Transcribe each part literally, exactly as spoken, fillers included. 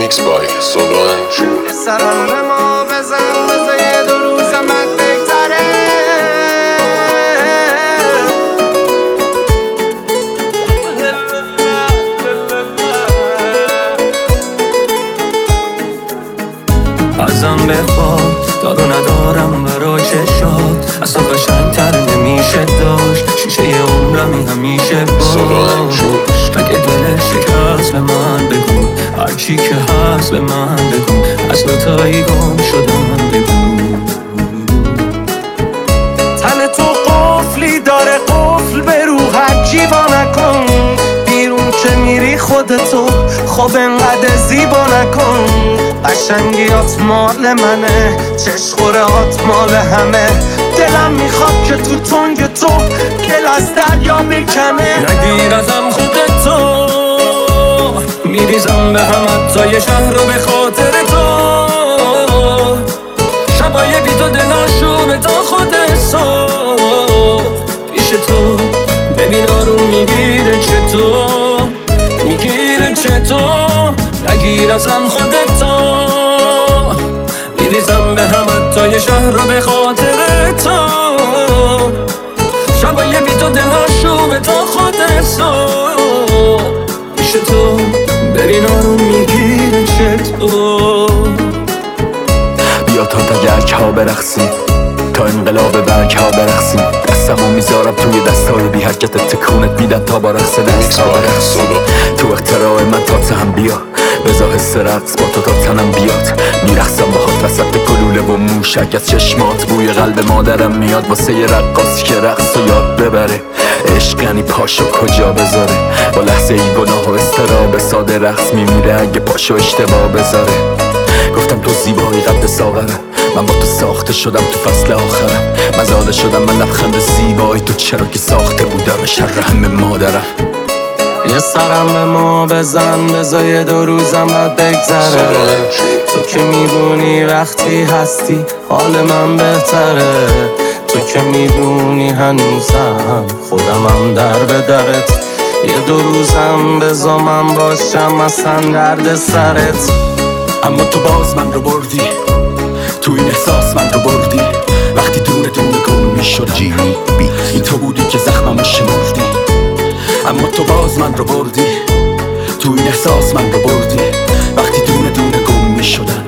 میکس بای سولو شور. سرم به ما بزن بزن یه دو روزم بد بگذره. ازم بخواد دارو ندارم برای چشات، از تو قشنگ‌تر نمیشه داشت. شیشه عمرمی همیشه باش. اگه دلش شکست به من بگو، هرچی که هست به من بگو، از دوتایی گم شدم بگو. تن تو قفلی داره قفل به روحت جیوا نکن. بیرون که میری خودتو خب انقدر زیبا نکن. قشنگیات مال منه، چشخورهات مال همه. دلم میخواد که تو تنگ تو گل از دریا بکنه. نگیر ازم خودتو، میریزم به هم حتی یه شهر رو به خاطر تو. شبای بی تو دلاشو به تا خود صبح پیش تو ببین آروم میگیره چطور، میگیره چطور. نگیر ازم خودتو، میریزم به هم حتی یه شهر رو به خاطر تو. شبای بی تو دلاشو به تا خود صبح پیش تو ببین آروم میگیره چطور. بیا تا تگرک ها برقصیم، تا انقلاب برگ ها برقصیم. دستمو میذارم توی دستای بی حرکت تکونت میدن تا با رقص دست ها برقصیم. تو اختراع من تا هم بیا، بذار حس رقص با تو تا تنم بیاد. میرقصم باهات وسط گلوله و موشک از چشمات. بوی قلب مادرم میاد واسه یه رقاصی که رقص و یاد ببره. عشق یعنی پاشو کجا بذاره، با لحظه ای گناه و استراب ساده رقص میمیره اگه پاشو اشتباه بذاره. گفتم تو زیبایی قد ساغرم، من با تو ساخته شدم تو فصل آخرم. مزاده شدم من لبخند زیبایی تو، چرا که ساخته بودم شر همه مادرم. یه سرم به ما بزن بذار یه دو روزم بد بگذره. تو که میدونی وقتی هستی حال من بهتره. تو که میدونی هنوزم خودمم در به درت. یه دو روزم بذار من باشم اصلا درد سرت. اما تو باز من رو بردی، تو این احساس من رو بردی. وقتی دونه دونه گم میشدم این تو بودی که زخممو شمردی. اما تو باز من رو بردی، تو این احساس من رو بردی. وقتی دونه دونه گم میشدن.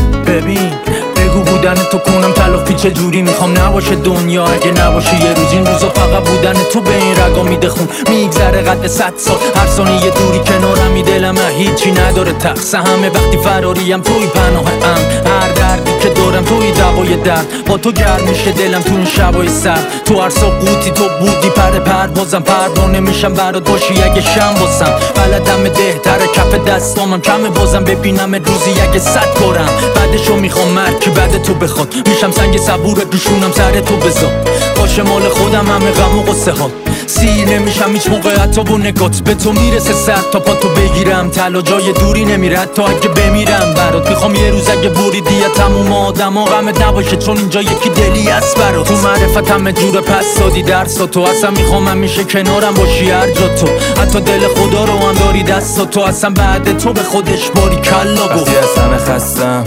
ببین بگو بودن تو کنم تلافی چه جوری میخوام نباشه دنیا اگه نباشه یه روز. این روزا فقط بودن تو به این رگا میده خون، میگذره قد صد سال. هر ثانیه یه دوری کنارم می دلم هیچی نداره تقص. همه وقتی فراریم توی پناه ام، هر دردی که دارم توی دوای درد. با تو گرم میشه دلم تو این شبای سرد. تو هر ساقوتی تو بودی پر پروازم. پروانه میشم برات باشی اگه شم باسم. بلدم بهتره کف دستامم کمه بازم ببینم روزی اگه صد بارم. بعدشو میخوام مرگ که بعد تو بخواد، میشم سنگ صبور دوشونم سر تو بذار. باشه مال خودم همه غم و قصه ها، سیر نمیشم هیچ موقع حتی با نگات. به تو میرسه سر تا پا تو بگیرم، تلا جای دوری نمیره تا اگه بمیرم برات. میخوام یه روز اگه بریدی یا تموم آدم ها غمت نباشه، چون اینجا یکی دلی هست برات. تو معرفت همه جور پس دادی درس تو، اصلا میخوام همیشه کنارم باشی هر جا تو. حتی دل خدا رو هم داری دست تو، اصلا بعد تو به خودش باری کلا گفت. وقتی از همه خستم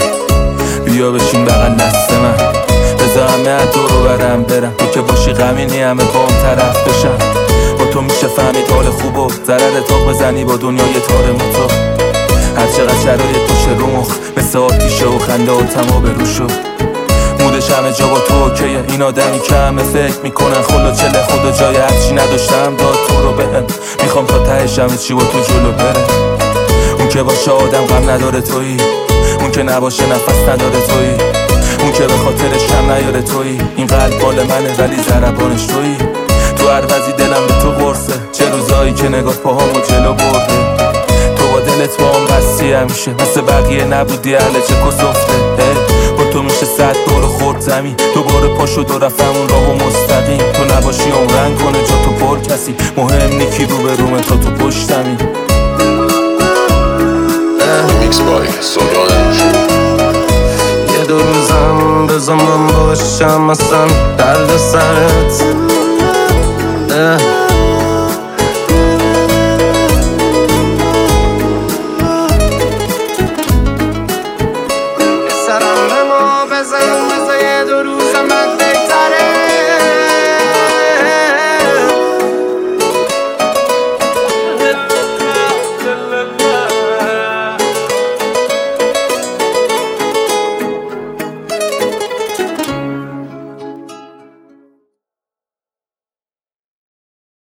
بیا بشین بغل دست من، بذار همه تو رو برم برم. تو که باشی غمینی همه با هم طرف بشم. با تو میشه فهمید حال خوب و ضرر تاق بزنی با دنیای تار موتا. هر چقدر شرایط باشه رو مخ مثل آتیشه و خنده و تما به رو شد. مودش همه جا با تو اوکیه، این آدمی که همه فکر میکنن خلا چله خدا جای هرچی نداشتم داد تو رو بهم. میخوام تا تهش همه چی با تو جلو بره. اون که باشه آدم غم نداره تویی، اون که نباشه نفس نداره تویی، اون که به خاطرش کم نیاره تویی. این قلب بال منه ولی ضربانش تویی. تو هر وضعی دلم به تو قرصه، چه روزایی که نگاه پاهامو جلو برده. تو با دلت با هم بستی همیشه، مثل بقیه نبودی اهل چه کسفته. با تو میشه صد دور خورد زمین، دوباره پاشو دو رفت همون راهو مستقیم. تو نباشی عمرن کنه جا تو پر کسی، مهم نیکی رو به رومه تا تو پشتمی. میکس بای سولو شور. یه دو روزم بذار من باشم اصلا درد سرت.